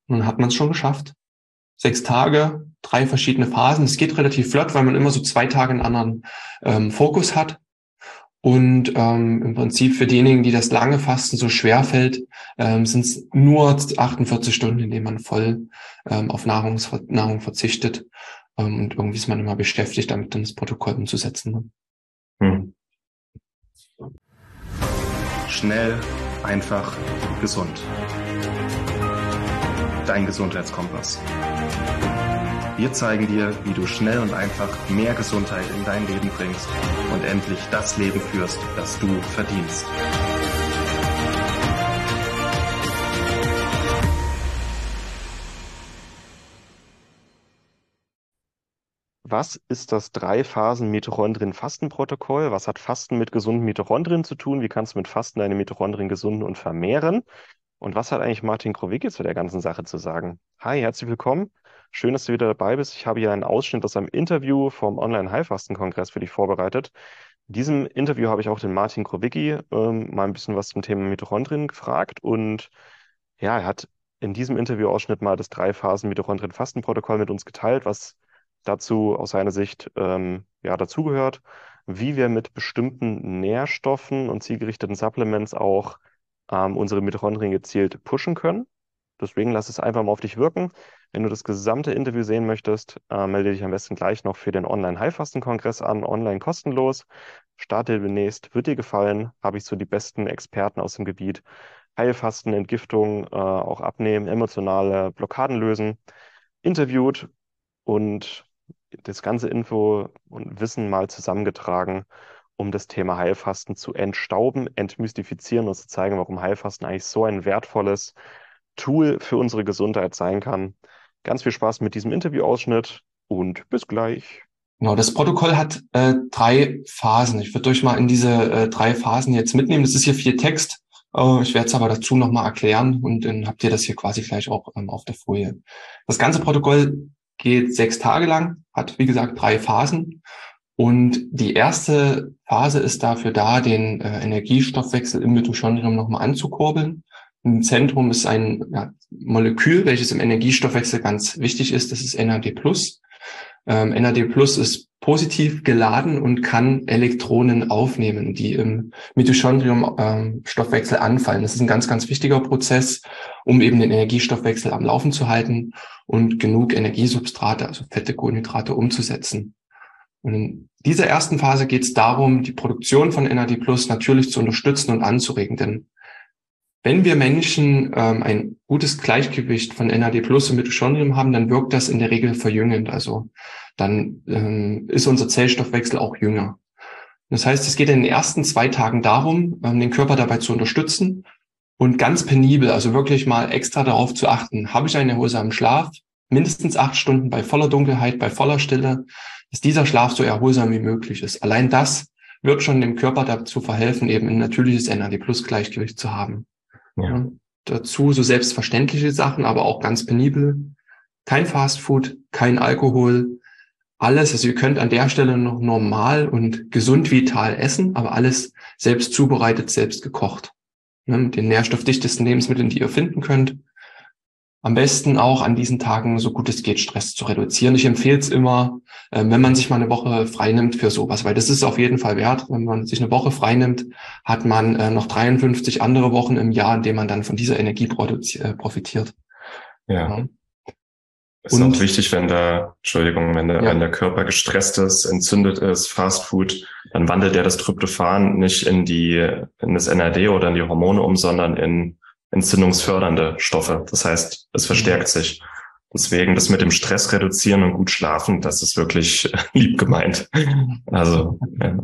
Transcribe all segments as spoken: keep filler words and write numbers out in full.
Und dann hat man es schon geschafft. Sechs Tage, drei verschiedene Phasen. Es geht relativ flott, weil man immer so zwei Tage einen anderen ähm, Fokus hat. Und ähm, im Prinzip für diejenigen, die das lange Fasten so schwer fällt, ähm, sind es nur achtundvierzig Stunden, in denen man voll ähm, auf Nahrungs- Nahrung verzichtet. Ähm, und irgendwie ist man immer beschäftigt, damit dann das Protokoll umzusetzen. Hm. Schnell, einfach, gesund. Dein Gesundheitskompass. Wir zeigen dir, wie du schnell und einfach mehr Gesundheit in dein Leben bringst und endlich das Leben führst, das du verdienst. Was ist das Drei-Phasen-Mitochondrien-Fastenprotokoll? Was hat Fasten mit gesunden Mitochondrien zu tun? Wie kannst du mit Fasten deine Mitochondrien gesunden und vermehren? Und was hat eigentlich Martin Krowicki zu der ganzen Sache zu sagen? Hi, herzlich willkommen. Schön, dass du wieder dabei bist. Ich habe hier einen Ausschnitt aus einem Interview vom Online-Heilfasten-Kongress für dich vorbereitet. In diesem Interview habe ich auch den Martin Krowicki ähm, mal ein bisschen was zum Thema Mitochondrien gefragt. Und ja, er hat in diesem Interviewausschnitt mal das Drei-Phasen-Mitochondrien-Fastenprotokoll mit uns geteilt, was dazu aus seiner Sicht ähm, ja, dazugehört, wie wir mit bestimmten Nährstoffen und zielgerichteten Supplements auch ähm, unsere Mitochondrien gezielt pushen können. Deswegen lass es einfach mal auf dich wirken. Wenn du das gesamte Interview sehen möchtest, äh, melde dich am besten gleich noch für den Online-Heilfasten-Kongress an, online kostenlos. Starte demnächst, wird dir gefallen, habe ich so die besten Experten aus dem Gebiet. Heilfasten, Entgiftung, äh, auch abnehmen, emotionale Blockaden lösen, interviewt und das ganze Info und Wissen mal zusammengetragen, um das Thema Heilfasten zu entstauben, entmystifizieren und zu zeigen, warum Heilfasten eigentlich so ein wertvolles Tool für unsere Gesundheit sein kann. Ganz viel Spaß mit diesem Interviewausschnitt und bis gleich. Genau, das Protokoll hat äh, drei Phasen. Ich würde euch mal in diese äh, drei Phasen jetzt mitnehmen. Das ist hier viel Text. Äh, ich werde es aber dazu nochmal erklären und dann habt ihr das hier quasi gleich auch ähm, auf der Folie. Das ganze Protokoll geht sechs Tage lang, hat wie gesagt drei Phasen. Und die erste Phase ist dafür da, den äh, Energiestoffwechsel im Mitochondrium nochmal anzukurbeln. Im Zentrum ist ein ja, Molekül, welches im Energiestoffwechsel ganz wichtig ist. Das ist N A D plus. Ähm, N A D plus ist positiv geladen und kann Elektronen aufnehmen, die im Mitochondrium-Stoffwechsel ähm, anfallen. Das ist ein ganz, ganz wichtiger Prozess, um eben den Energiestoffwechsel am Laufen zu halten und genug Energiesubstrate, also Fette, Kohlenhydrate, umzusetzen. Und in dieser ersten Phase geht es darum, die Produktion von N A D plus natürlich zu unterstützen und anzuregen. Denn wenn wir Menschen ähm, ein gutes Gleichgewicht von N A D plus im Mitochondrium haben, dann wirkt das in der Regel verjüngend. Also dann ähm, ist unser Zellstoffwechsel auch jünger. Das heißt, es geht in den ersten zwei Tagen darum, ähm, den Körper dabei zu unterstützen und ganz penibel, also wirklich mal extra darauf zu achten, habe ich einen erholsamen Schlaf, mindestens acht Stunden bei voller Dunkelheit, bei voller Stille, dass dieser Schlaf so erholsam wie möglich ist. Allein das wird schon dem Körper dazu verhelfen, eben ein natürliches N A D plus Gleichgewicht zu haben. Ja. Ja, dazu so selbstverständliche Sachen, aber auch ganz penibel. Kein Fastfood, kein Alkohol, alles. Also ihr könnt an der Stelle noch normal und gesund vital essen, aber alles selbst zubereitet, selbst gekocht. Ja, mit den nährstoffdichtesten Lebensmitteln, die ihr finden könnt. Am besten auch an diesen Tagen, so gut es geht, Stress zu reduzieren. Ich empfehle es immer, äh, wenn man sich mal eine Woche freinimmt für sowas, weil das ist auf jeden Fall wert. Wenn man sich eine Woche freinimmt, hat man äh, noch dreiundfünfzig andere Wochen im Jahr, in denen man dann von dieser Energie produzi- äh, profitiert. Ja. ja. Es ist auch wichtig, wenn der, Entschuldigung, wenn der, ja. wenn der Körper gestresst ist, entzündet ist, Fastfood, dann wandelt er das Tryptophan nicht in die, in das N A D oder in die Hormone um, sondern in entzündungsfördernde Stoffe. Das heißt, es verstärkt mhm. sich. Deswegen das mit dem Stress reduzieren und gut schlafen, das ist wirklich lieb gemeint. Also, ja.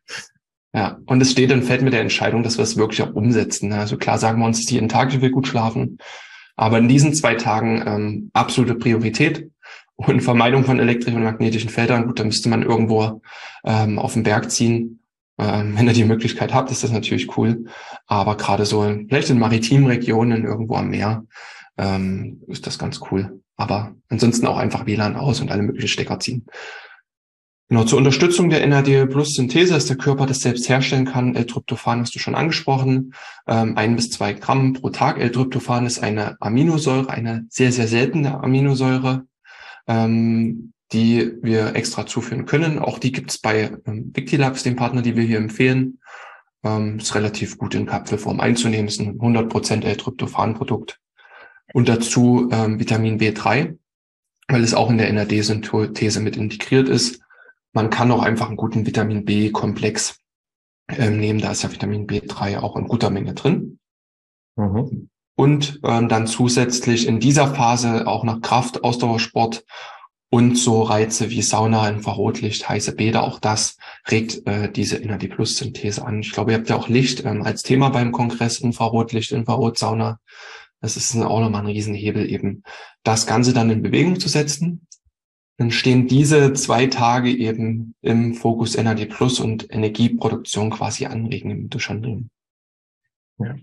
Ja, und es steht und fällt mit der Entscheidung, dass wir es wirklich auch umsetzen. Also klar sagen wir uns jeden Tag, ich will gut schlafen. Aber in diesen zwei Tagen ähm, absolute Priorität und Vermeidung von elektrischen und magnetischen Feldern. Gut, da müsste man irgendwo ähm, auf den Berg ziehen. Ähm, wenn ihr die Möglichkeit habt, ist das natürlich cool. Aber gerade so vielleicht in maritimen Regionen irgendwo am Meer ähm, ist das ganz cool. Aber ansonsten auch einfach W L A N aus und alle möglichen Stecker ziehen. Genau, zur Unterstützung der N A D H-Plus-Synthese, dass der Körper das selbst herstellen kann. L-Tryptophan hast du schon angesprochen. Ähm, ein bis zwei Gramm pro Tag. L-Tryptophan ist eine Aminosäure, eine sehr, sehr seltene Aminosäure, ähm, die wir extra zuführen können. Auch die gibt es bei ähm, Victilabs, dem Partner, die wir hier empfehlen. Ähm, ist relativ gut in Kapselform einzunehmen. Ist ein hundert Prozent L-Tryptophan-Produkt. Und dazu ähm, Vitamin B drei, weil es auch in der N A D-Synthese mit integriert ist. Man kann auch einfach einen guten Vitamin B-Komplex ähm, nehmen. Da ist ja Vitamin B drei auch in guter Menge drin. Mhm. Und ähm, dann zusätzlich in dieser Phase auch nach Kraft, Ausdauersport und so Reize wie Sauna, Infrarotlicht, heiße Bäder, auch das regt äh, diese N A D Plus-Synthese an. Ich glaube, ihr habt ja auch Licht ähm, als Thema beim Kongress, Infrarotlicht, Infrarotsauna. Das ist auch nochmal ein Riesenhebel, eben das Ganze dann in Bewegung zu setzen. Dann stehen diese zwei Tage eben im Fokus N A D Plus und Energieproduktion quasi anregen im Mitochondrien. Ja.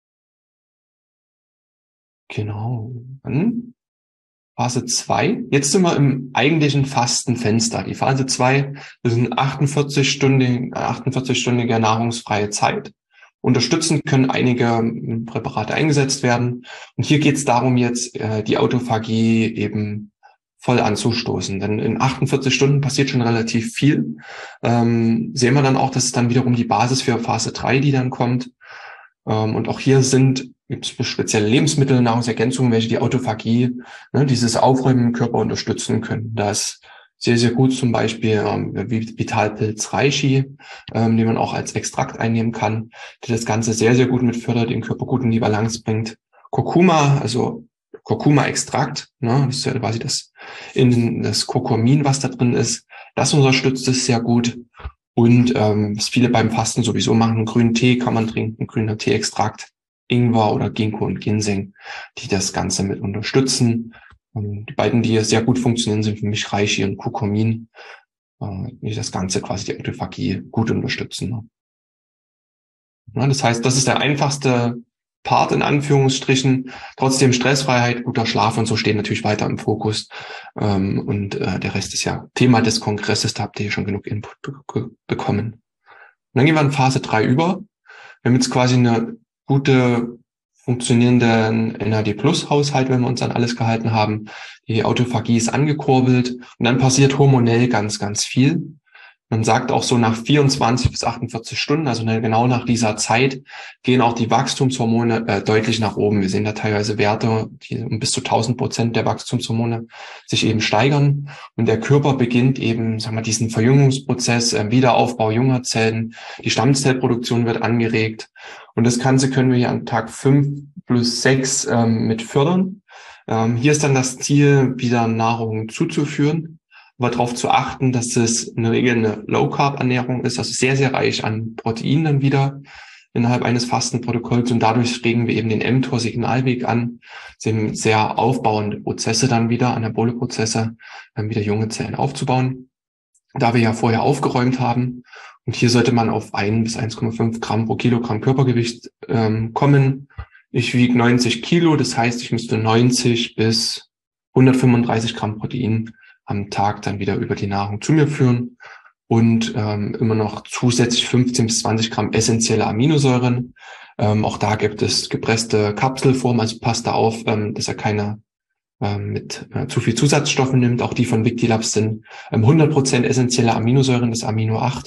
Genau. Dann Phase zwei. Jetzt sind wir im eigentlichen Fastenfenster. Die Phase zwei ist eine achtundvierzig-stündige, achtundvierzig-stündige nahrungsfreie Zeit. Unterstützend können einige Präparate eingesetzt werden. Und hier geht es darum, jetzt äh, die Autophagie eben voll anzustoßen. Denn in achtundvierzig Stunden passiert schon relativ viel. Ähm, sehen wir dann auch, dass es dann wiederum die Basis für Phase drei, die dann kommt. Ähm, und auch hier sind gibt es spezielle Lebensmittel, Nahrungsergänzungen, welche die Autophagie, ne, dieses Aufräumen im Körper unterstützen können. Da ist sehr, sehr gut zum Beispiel ähm, Vitalpilz Reishi, ähm, den man auch als Extrakt einnehmen kann, der das Ganze sehr, sehr gut mit fördert, den Körper gut in die Balance bringt. Kurkuma, also Kurkuma-Extrakt, ne, das ist ja quasi das, in das Kurkumin, was da drin ist, das unterstützt es sehr gut. Und ähm, was viele beim Fasten sowieso machen, grünen Tee kann man trinken, grüner Tee-Extrakt, Ingwer oder Ginkgo und Ginseng, die das Ganze mit unterstützen. Ähm, die beiden, die sehr gut funktionieren, sind für mich Reishi und Kurkumin, äh, die das Ganze quasi die Autophagie gut unterstützen. Ne? Ja, das heißt, das ist der einfachste Part in Anführungsstrichen. Trotzdem Stressfreiheit, guter Schlaf und so stehen natürlich weiter im Fokus. Ähm, und äh, der Rest ist ja Thema des Kongresses, da habt ihr schon genug Input be- bekommen. Und dann gehen wir in Phase drei über. Wir haben jetzt quasi eine gute, funktionierende N A D Plus Haushalt, wenn wir uns an alles gehalten haben. Die Autophagie ist angekurbelt und dann passiert hormonell ganz, ganz viel. Man sagt auch so nach vierundzwanzig bis achtundvierzig Stunden, also genau nach dieser Zeit, gehen auch die Wachstumshormone äh, deutlich nach oben. Wir sehen da teilweise Werte, die um bis zu tausend Prozent der Wachstumshormone sich eben steigern. Und der Körper beginnt eben, sagen wir, diesen Verjüngungsprozess, äh, Wiederaufbau junger Zellen. Die Stammzellproduktion wird angeregt. Und das Ganze können wir hier an Tag fünf plus sechs ähm, mit fördern. Ähm, hier ist dann das Ziel, wieder Nahrung zuzuführen, aber darauf zu achten, dass es in der Regel eine Low-Carb-Ernährung ist, also sehr, sehr reich an Proteinen dann wieder innerhalb eines Fastenprotokolls. Und dadurch regen wir eben den mTOR-Signalweg an, sehen sehr aufbauende Prozesse dann wieder, Anabole-Prozesse, dann wieder junge Zellen aufzubauen. Da wir ja vorher aufgeräumt haben. Und hier sollte man auf ein bis eins Komma fünf Gramm pro Kilogramm Körpergewicht ähm, kommen. Ich wiege neunzig Kilo, das heißt, ich müsste neunzig bis hundertfünfunddreißig Gramm Protein am Tag dann wieder über die Nahrung zu mir führen und ähm, immer noch zusätzlich fünfzehn bis zwanzig Gramm essentielle Aminosäuren. Ähm, auch da gibt es gepresste Kapselform, also passt da auf, ähm, dass er keine ähm, mit äh, zu viel Zusatzstoffen nimmt. Auch die von Victilabs sind ähm, hundert Prozent essentielle Aminosäuren, das Amino acht.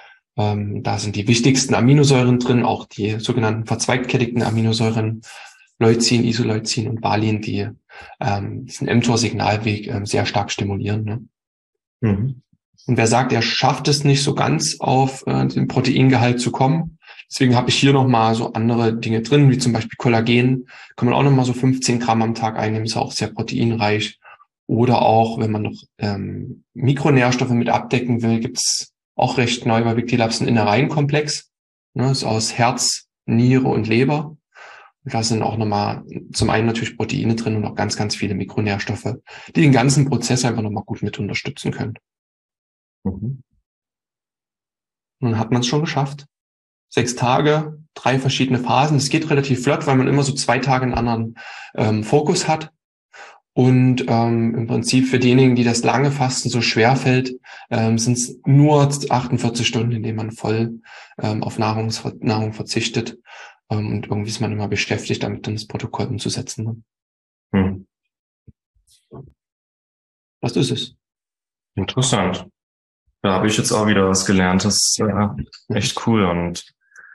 Ähm, da sind die wichtigsten Aminosäuren drin, auch die sogenannten verzweigkettigen Aminosäuren, Leucin, Isoleucin und Valin, die ähm, diesen mTOR-Signalweg ähm, sehr stark stimulieren. Ne? Mhm. Und wer sagt, er schafft es nicht so ganz auf äh, den Proteingehalt zu kommen, deswegen habe ich hier nochmal so andere Dinge drin, wie zum Beispiel Kollagen, kann man auch nochmal so fünfzehn Gramm am Tag einnehmen, ist auch sehr proteinreich. Oder auch, wenn man noch ähm, Mikronährstoffe mit abdecken will, gibt's auch recht neu bei Victilabs einen Innereienkomplex, ne, ist aus Herz, Niere und Leber. Und da sind auch nochmal zum einen natürlich Proteine drin und auch ganz, ganz viele Mikronährstoffe, die den ganzen Prozess einfach nochmal gut mit unterstützen können. Mhm. Und dann hat man es schon geschafft. Sechs Tage, drei verschiedene Phasen. Es geht relativ flott, weil man immer so zwei Tage einen anderen ähm, Fokus hat. Und ähm, im Prinzip für diejenigen, die das lange Fasten so schwer fällt, ähm, sind es nur achtundvierzig Stunden, in denen man voll ähm, auf Nahrungs Nahrung verzichtet. Ähm, und irgendwie ist man immer beschäftigt, damit dann das Protokoll umzusetzen. Ne? Hm. Was ist es? Interessant. Da habe ich jetzt auch wieder was gelernt. Das ist äh, echt cool. Und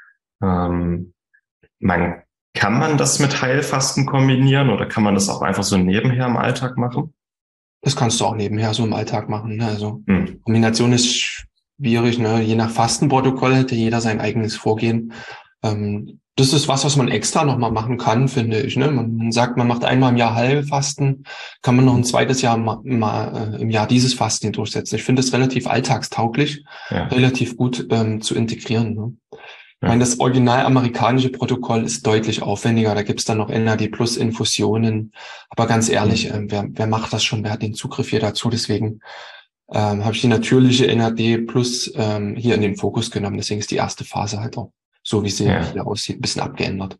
ähm, man, kann man das mit Heilfasten kombinieren oder kann man das auch einfach so nebenher im Alltag machen? Das kannst du auch nebenher so im Alltag machen. Ne? Also Hm. Kombination ist schwierig. Ne? Je nach Fastenprotokoll hätte jeder sein eigenes Vorgehen. Ähm, das ist was, was man extra nochmal machen kann, finde ich. Ne? Man sagt, man macht einmal im Jahr Heilfasten, kann man noch ein zweites Jahr mal, mal äh, im Jahr dieses Fasten durchsetzen. Ich finde es relativ alltagstauglich, Ja. relativ gut ähm, zu integrieren. Ne? Ich Ja. meine, das original amerikanische Protokoll ist deutlich aufwendiger. Da gibt's dann noch N A D Plus Infusionen. Aber ganz ehrlich, Hm. äh, wer, wer macht das schon? Wer hat den Zugriff hier dazu? Deswegen ähm, habe ich die natürliche N A D Plus ähm, hier in den Fokus genommen. Deswegen ist die erste Phase halt auch so, wie sie Ja. hier aussieht, ein bisschen abgeändert.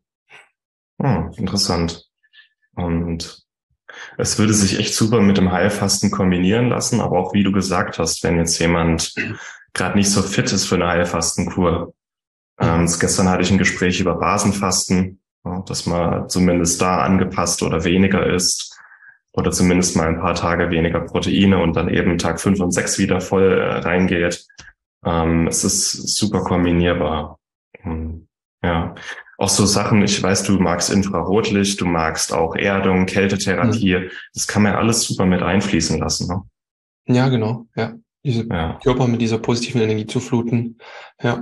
Hm, interessant. Und es würde sich echt super mit dem Heilfasten kombinieren lassen, aber auch wie du gesagt hast, wenn jetzt jemand gerade nicht so fit ist für eine Heilfastenkur. Ähm, Mhm. gestern hatte ich ein Gespräch über Basenfasten, ja, dass man zumindest da angepasst oder weniger isst oder zumindest mal ein paar Tage weniger Proteine und dann eben Tag fünf und sechs wieder voll äh, reingeht. Ähm, es ist super kombinierbar. Hm, ja. Auch so Sachen, ich weiß, du magst Infrarotlicht, du magst auch Erdung, Kältetherapie. Mhm. Das kann man ja alles super mit einfließen lassen, ne? Ja, genau. Ja, diese Ja, Körper mit dieser positiven Energie zu fluten. Ja.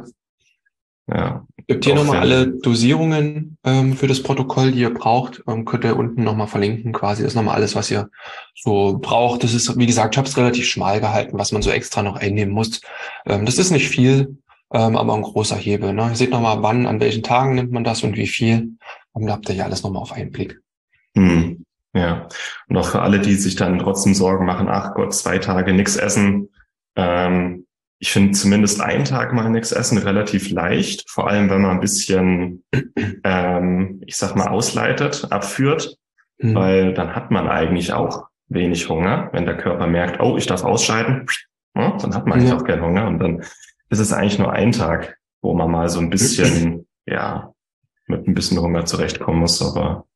ja. Gibt Und hier auch nochmal alle wenn, Dosierungen ähm, für das Protokoll, die ihr braucht. Ähm, könnt ihr unten nochmal verlinken quasi. Das ist nochmal alles, was ihr so braucht. Das ist, wie gesagt, ich habe es relativ schmal gehalten, was man so extra noch einnehmen muss. Ähm, das ist nicht viel, ähm, aber ein großer Hebel. Ne? Ihr seht nochmal, wann, an welchen Tagen nimmt man das und wie viel. Und da habt ihr ja alles nochmal auf einen Blick. hm, ja. Und auch für alle, die sich dann trotzdem Sorgen machen, ach Gott, zwei Tage nichts essen. Ähm, ich finde zumindest einen Tag mal nichts essen relativ leicht, vor allem wenn man ein bisschen, ähm, ich sag mal, ausleitet, abführt, Mhm. weil dann hat man eigentlich auch wenig Hunger. Wenn der Körper merkt, oh, ich darf ausscheiden, ja, dann hat man eigentlich Ja. auch keinen Hunger und dann ist es eigentlich nur ein Tag, wo man mal so ein bisschen, ja, mit ein bisschen Hunger zurechtkommen muss, aber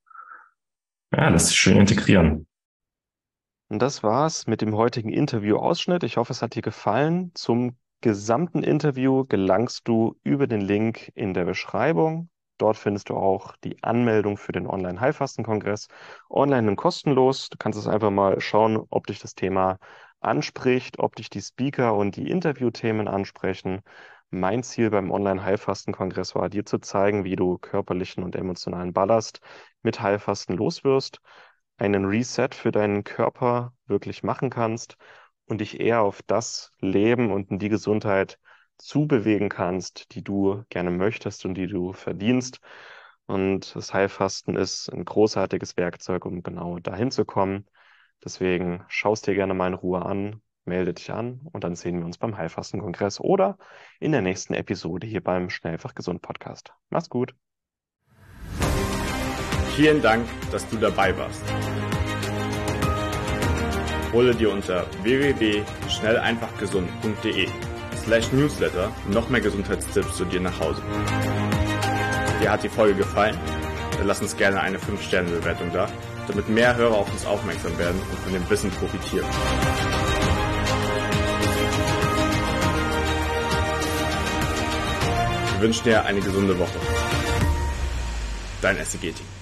ja, lässt sich schön integrieren. Und das war's mit dem heutigen Interview-Ausschnitt. Ich hoffe, es hat dir gefallen. Zum gesamten Interview gelangst du über den Link in der Beschreibung. Dort findest du auch die Anmeldung für den Online-Heilfasten-Kongress. Online und kostenlos. Du kannst es einfach mal schauen, ob dich das Thema anspricht, ob dich die Speaker und die Interviewthemen ansprechen. Mein Ziel beim Online-Heilfasten-Kongress war, dir zu zeigen, wie du körperlichen und emotionalen Ballast mit Heilfasten loswirst, einen Reset für deinen Körper wirklich machen kannst und dich eher auf das Leben und in die Gesundheit zubewegen kannst, die du gerne möchtest und die du verdienst. Und das Heilfasten ist ein großartiges Werkzeug, um genau dahin zu kommen. Deswegen schaust dir gerne mal in Ruhe an, melde dich an und dann sehen wir uns beim Heilfasten-Kongress oder in der nächsten Episode hier beim Schnellfach Gesund Podcast. Mach's gut. Vielen Dank, dass du dabei warst. Hole dir unter w w w punkt schnell einfach gesund punkt de slash newsletter noch mehr Gesundheitstipps zu dir nach Hause. Dir hat die Folge gefallen? Dann lass uns gerne eine fünf Sterne Bewertung da, damit mehr Hörer auf uns aufmerksam werden und von dem Wissen profitieren. Wir wünschen dir eine gesunde Woche. Dein S C G-Team.